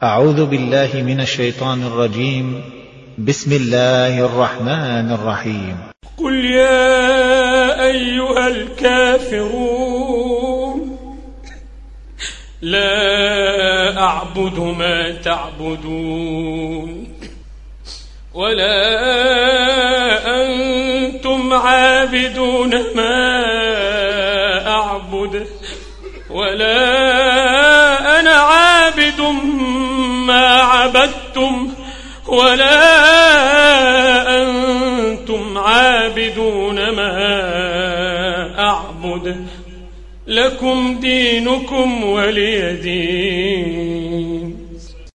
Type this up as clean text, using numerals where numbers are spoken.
أعوذ بالله من الشيطان الرجيم. بسم الله الرحمن الرحيم. قل يا أيها الكافرون لا أعبد ما تعبدون ولا أنتم عابدون ما أعبد ولا أنا عابد ما عبدتم ولا أنتم عابدون ما أعبد لكم دينكم ولي دين.